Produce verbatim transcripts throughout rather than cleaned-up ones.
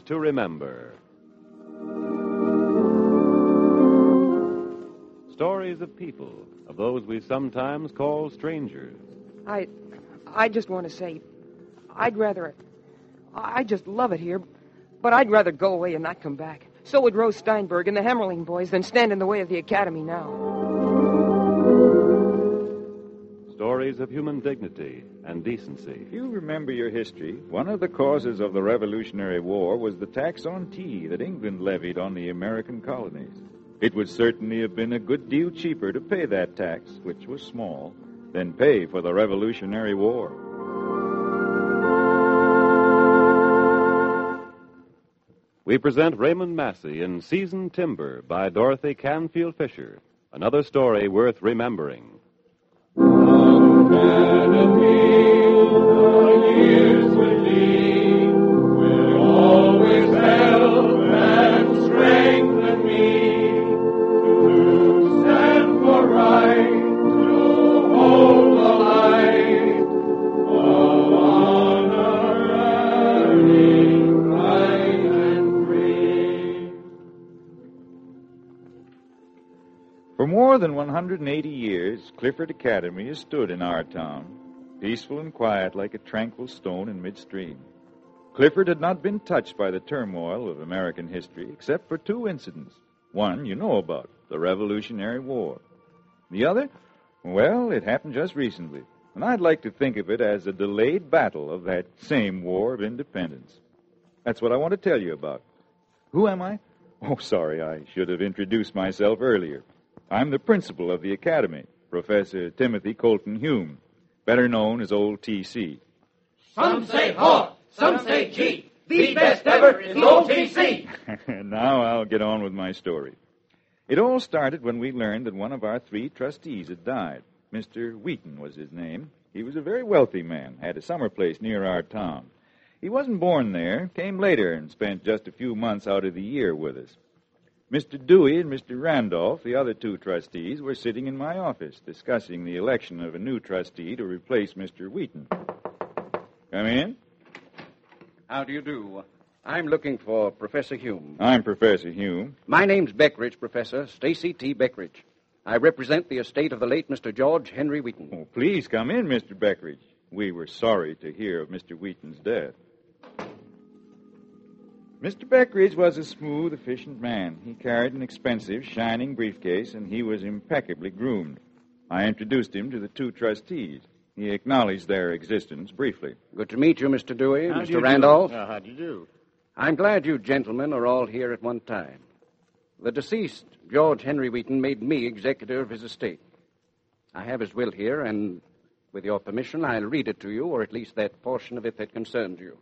to remember. Stories of people, of those we sometimes call strangers. I, I just want to say, I'd rather, I just love it here, but I'd rather go away and not come back. So would Rose Steinberg and the Hemmerling boys than stand in the way of the Academy now. Stories of human dignity and decency. If you remember your history, one of the causes of the Revolutionary War was the tax on tea that England levied on the American colonies. It would certainly have been a good deal cheaper to pay that tax, which was small, than pay for the Revolutionary War. We present Raymond Massey in Seasoned Timber by Dorothy Canfield Fisher, another story worth remembering. For more than one hundred eighty years, Clifford Academy has stood in our town, peaceful and quiet like a tranquil stone in midstream. Clifford had not been touched by the turmoil of American history except for two incidents. One you know about, the Revolutionary War. The other, well, it happened just recently, and I'd like to think of it as a delayed battle of that same War of Independence. That's what I want to tell you about. Who am I? Oh, sorry, I should have introduced myself earlier. I'm the principal of the Academy, Professor Timothy Colton Hume, better known as Old T C. Some say haw, some say gee. The best ever is Old T C. Now I'll get on with my story. It all started when we learned that one of our three trustees had died. Mister Wheaton was his name. He was a very wealthy man, had a summer place near our town. He wasn't born there, came later and spent just a few months out of the year with us. Mister Dewey and Mister Randolph, the other two trustees, were sitting in my office discussing the election of a new trustee to replace Mister Wheaton. Come in. How do you do? I'm looking for Professor Hume. I'm Professor Hume. My name's Beckridge, Professor, Stacy T. Beckridge. I represent the estate of the late Mister George Henry Wheaton. Oh, please come in, Mister Beckridge. We were sorry to hear of Mister Wheaton's death. Mister Beckridge was a smooth, efficient man. He carried an expensive, shining briefcase, and he was impeccably groomed. I introduced him to the two trustees. He acknowledged their existence briefly. Good to meet you, Mister Dewey, How Mister Randolph. Uh, how do you do? I'm glad you gentlemen are all here at one time. The deceased, George Henry Wheaton, made me executor of his estate. I have his will here, and with your permission, I'll read it to you, or at least that portion of it that concerns you.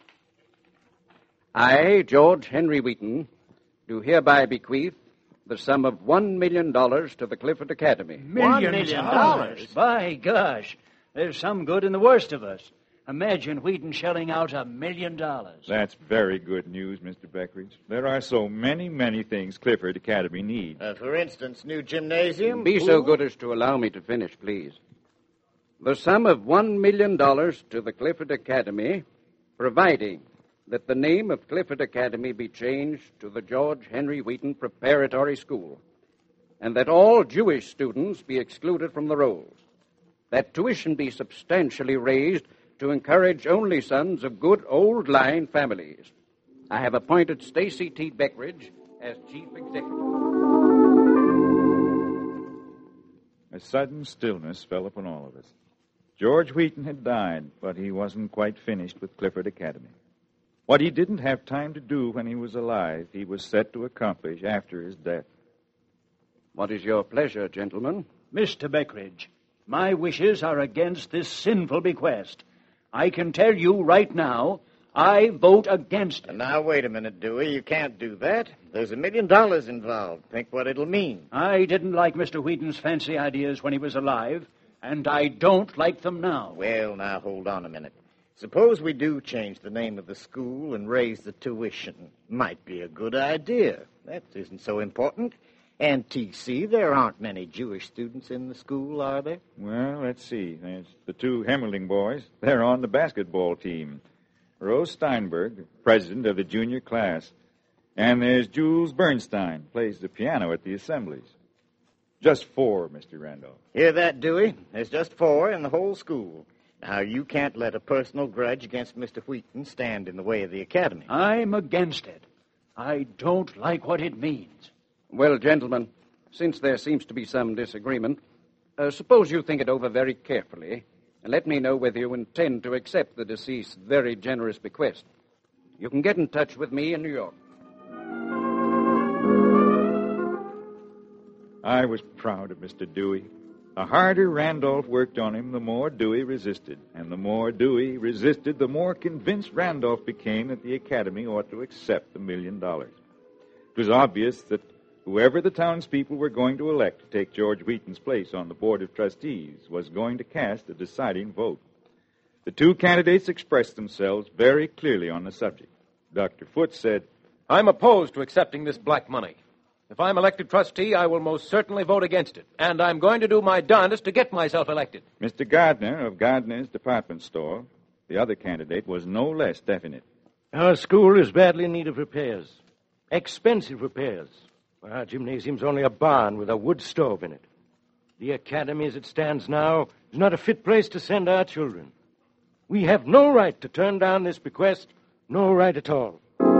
I, George Henry Wheaton, do hereby bequeath the sum of one million dollars to the Clifford Academy. Million, million dollars? By gosh, there's some good in the worst of us. Imagine Wheaton shelling out a million dollars. That's very good news, Mister Beckridge. There are so many, many things Clifford Academy needs. Uh, for instance, new gymnasium. Be so good as to allow me to finish, please. The sum of one million dollars to the Clifford Academy, providing that the name of Clifford Academy be changed to the George Henry Wheaton Preparatory School, and that all Jewish students be excluded from the rolls, that tuition be substantially raised to encourage only sons of good old-line families. I have appointed Stacy T. Beckridge as chief executive. A sudden stillness fell upon all of us. George Wheaton had died, but he wasn't quite finished with Clifford Academy. What he didn't have time to do when he was alive, he was set to accomplish after his death. What is your pleasure, gentlemen? Mister Beckridge, my wishes are against this sinful bequest. I can tell you right now, I vote against it. Now, wait a minute, Dewey. You can't do that. There's a million dollars involved. Think what it'll mean. I didn't like Mister Wheaton's fancy ideas when he was alive, and I don't like them now. Well, now, hold on a minute. Suppose we do change the name of the school and raise the tuition. Might be a good idea. That isn't so important. And T C, there aren't many Jewish students in the school, are there? Well, let's see. There's the two Hemmerling boys. They're on the basketball team. Rose Steinberg, president of the junior class. And there's Jules Bernstein, plays the piano at the assemblies. Just four, Mister Randolph. Hear that, Dewey? There's just four in the whole school. Now, you can't let a personal grudge against Mister Wheaton stand in the way of the academy. I'm against it. I don't like what it means. Well, gentlemen, since there seems to be some disagreement, uh, suppose you think it over very carefully and let me know whether you intend to accept the deceased's very generous bequest. You can get in touch with me in New York. I was proud of Mister Dewey. The harder Randolph worked on him, the more Dewey resisted. And the more Dewey resisted, the more convinced Randolph became that the Academy ought to accept the million dollars. It was obvious that whoever the townspeople were going to elect to take George Wheaton's place on the Board of Trustees was going to cast a deciding vote. The two candidates expressed themselves very clearly on the subject. Doctor Foote said, I'm opposed to accepting this black money. If I'm elected trustee, I will most certainly vote against it, and I'm going to do my darndest to get myself elected. Mister Gardner of Gardner's Department Store, the other candidate, was no less definite. Our school is badly in need of repairs. Expensive repairs. Our gymnasium's only a barn with a wood stove in it. The academy as it stands now is not a fit place to send our children. We have no right to turn down this bequest, no right at all.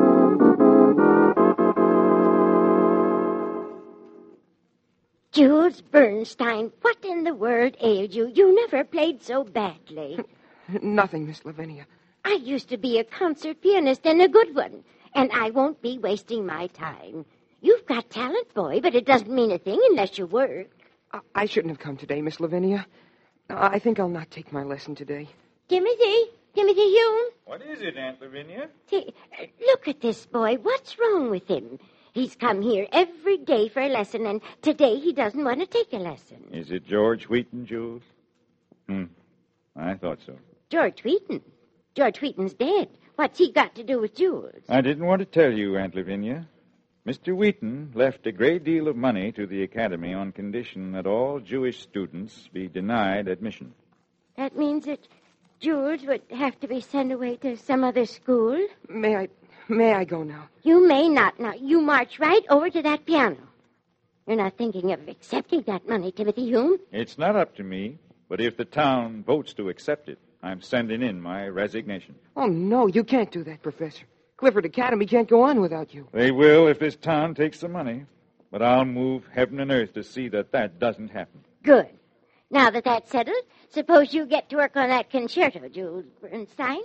Jules Bernstein, what in the world ailed you? You never played so badly. Nothing, Miss Lavinia. I used to be a concert pianist and a good one, and I won't be wasting my time. You've got talent, boy, but it doesn't mean a thing unless you work. I, I shouldn't have come today, Miss Lavinia. I think I'll not take my lesson today. Timothy? Timothy Hume? What is it, Aunt Lavinia? T- look at this boy. What's wrong with him? He's come here every day for a lesson, and today he doesn't want to take a lesson. Is it George Wheaton, Jules? Hmm. I thought so. George Wheaton? George Wheaton's dead. What's he got to do with Jules? I didn't want to tell you, Aunt Lavinia. Mister Wheaton left a great deal of money to the Academy on condition that all Jewish students be denied admission. That means that Jules would have to be sent away to some other school? May I... May I go now? You may not now. You march right over to that piano. You're not thinking of accepting that money, Timothy Hume? It's not up to me, but if the town votes to accept it, I'm sending in my resignation. Oh, no, you can't do that, Professor. Clifford Academy can't go on without you. They will if this town takes the money, but I'll move heaven and earth to see that that doesn't happen. Good. Now that that's settled, suppose you get to work on that concerto, Jules Bernstein.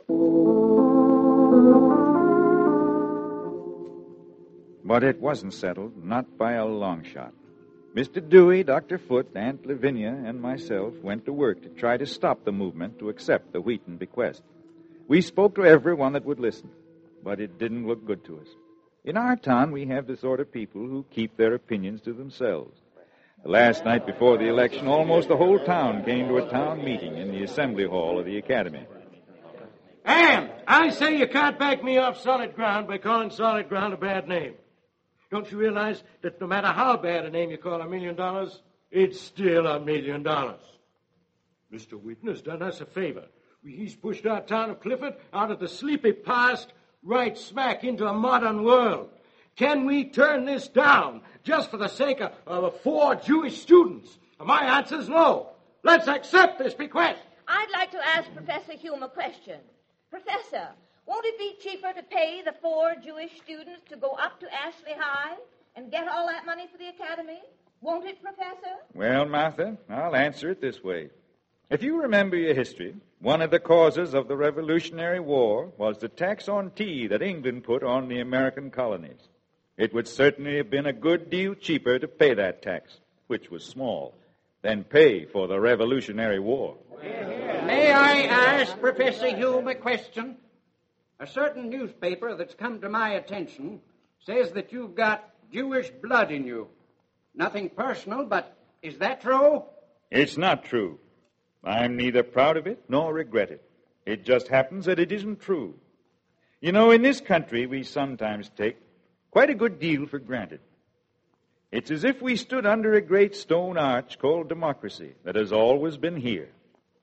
But it wasn't settled, not by a long shot. Mister Dewey, Doctor Foote, Aunt Lavinia, and myself went to work to try to stop the movement to accept the Wheaton bequest. We spoke to everyone that would listen, but it didn't look good to us. In our town, we have the sort of people who keep their opinions to themselves. The last night before the election, almost the whole town came to a town meeting in the assembly hall of the academy. And I say you can't back me off solid ground by calling solid ground a bad name. Don't you realize that no matter how bad a name you call a million dollars, it's still a million dollars? Mister Wheaton has done us a favor. He's pushed our town of Clifford out of the sleepy past right smack into a modern world. Can we turn this down just for the sake of, of four Jewish students? My answer's no. Let's accept this bequest. I'd like to ask Professor Hume a question. Professor, won't it be cheaper to pay the four Jewish students to go up to Ashley High and get all that money for the academy? Won't it, Professor? Well, Martha, I'll answer it this way. If you remember your history, one of the causes of the Revolutionary War was the tax on tea that England put on the American colonies. It would certainly have been a good deal cheaper to pay that tax, which was small, than pay for the Revolutionary War. May I ask Professor Hume a question? A certain newspaper that's come to my attention says that you've got Jewish blood in you. Nothing personal, but is that true? It's not true. I'm neither proud of it nor regret it. It just happens that it isn't true. You know, in this country, we sometimes take quite a good deal for granted. It's as if we stood under a great stone arch called democracy that has always been here.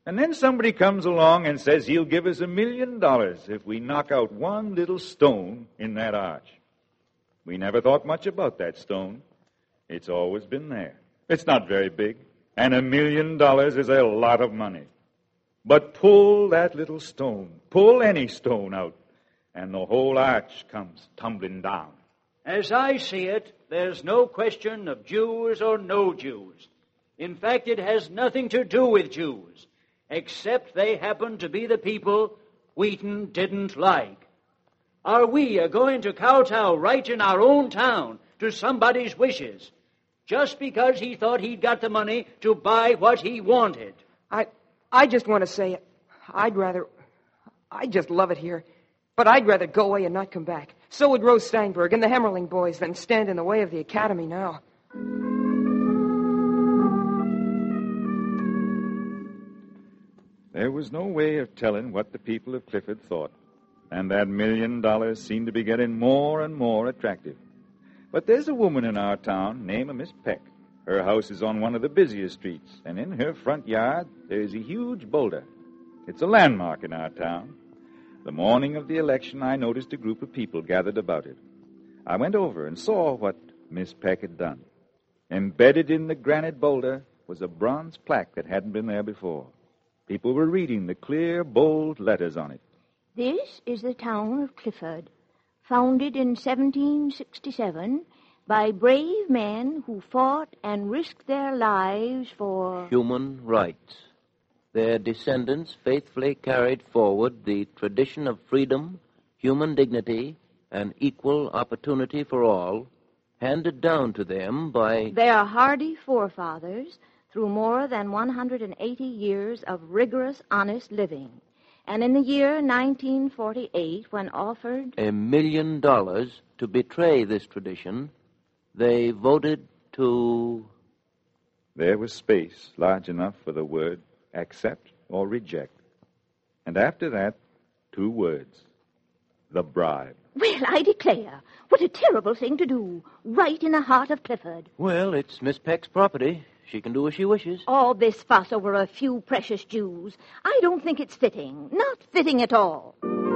And then somebody comes along and says he'll give us a million dollars if we knock out one little stone in that arch. We never thought much about that stone. It's always been there. It's not very big, and a million dollars is a lot of money. But pull that little stone, pull any stone out, and the whole arch comes tumbling down. As I see it, there's no question of Jews or no Jews. In fact, it has nothing to do with Jews, except they happen to be the people Wheaton didn't like. Are we going to kowtow right in our own town to somebody's wishes, just because he thought he'd got the money to buy what he wanted? I I just want to say, I'd rather, I just love it here, but I'd rather go away and not come back. So would Rose Steinberg and the Hemmerling boys than stand in the way of the academy now. There was no way of telling what the people of Clifford thought, and that million dollars seemed to be getting more and more attractive. But there's a woman in our town named Miss Peck. Her house is on one of the busiest streets, and in her front yard there's a huge boulder. It's a landmark in our town. The morning of the election, I noticed a group of people gathered about it. I went over and saw what Miss Peck had done. Embedded in the granite boulder was a bronze plaque that hadn't been there before. People were reading the clear, bold letters on it. This is the town of Clifford, founded in seventeen sixty-seven by brave men who fought and risked their lives for human rights. Their descendants faithfully carried forward the tradition of freedom, human dignity, and equal opportunity for all, handed down to them by their hardy forefathers through more than one hundred eighty years of rigorous, honest living. And in the year nineteen forty-eight, when offered a million dollars to betray this tradition, they voted to... There was space large enough for the word accept or reject. And after that, two words. The bribe. Well, I declare, what a terrible thing to do, right in the heart of Clifford. Well, it's Miss Peck's property. She can do as she wishes. All this fuss over a few precious Jews. I don't think it's fitting. Not fitting at all.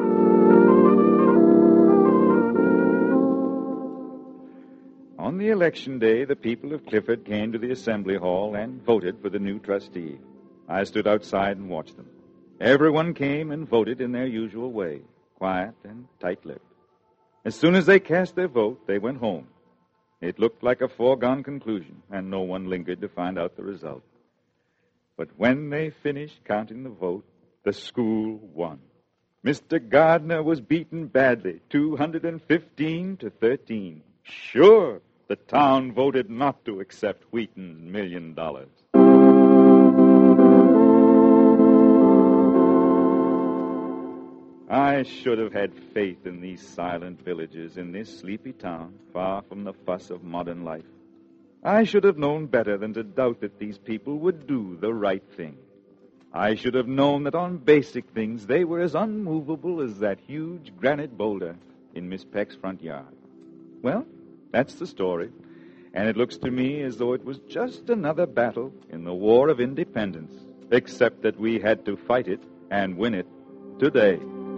On the election day, the people of Clifford came to the assembly hall and voted for the new trustee. I stood outside and watched them. Everyone came and voted in their usual way, quiet and tight-lipped. As soon as they cast their vote, they went home. It looked like a foregone conclusion, and no one lingered to find out the result. But when they finished counting the vote, the school won. Mister Gardner was beaten badly, two hundred fifteen to thirteen. Sure, the town voted not to accept Wheaton's million dollars. I should have had faith in these silent villages, in this sleepy town, far from the fuss of modern life. I should have known better than to doubt that these people would do the right thing. I should have known that on basic things they were as unmovable as that huge granite boulder in Miss Peck's front yard. Well, that's the story, and it looks to me as though it was just another battle in the War of Independence, except that we had to fight it and win it today.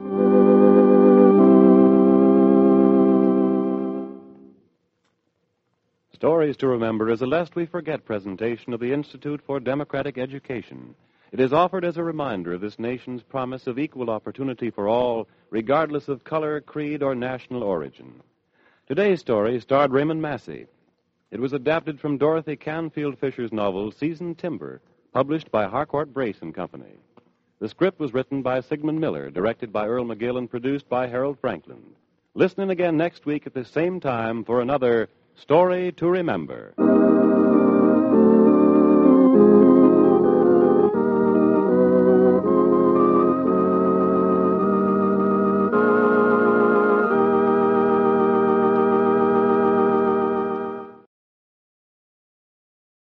Stories to Remember is a Lest We Forget presentation of the Institute for Democratic Education. It is offered as a reminder of this nation's promise of equal opportunity for all, regardless of color, creed, or national origin. Today's story starred Raymond Massey. It was adapted from Dorothy Canfield Fisher's novel, Seasoned Timber, published by Harcourt Brace and Company. The script was written by Sigmund Miller, directed by Earl McGill, and produced by Harold Franklin. Listen in again next week at the same time for another Story to Remember.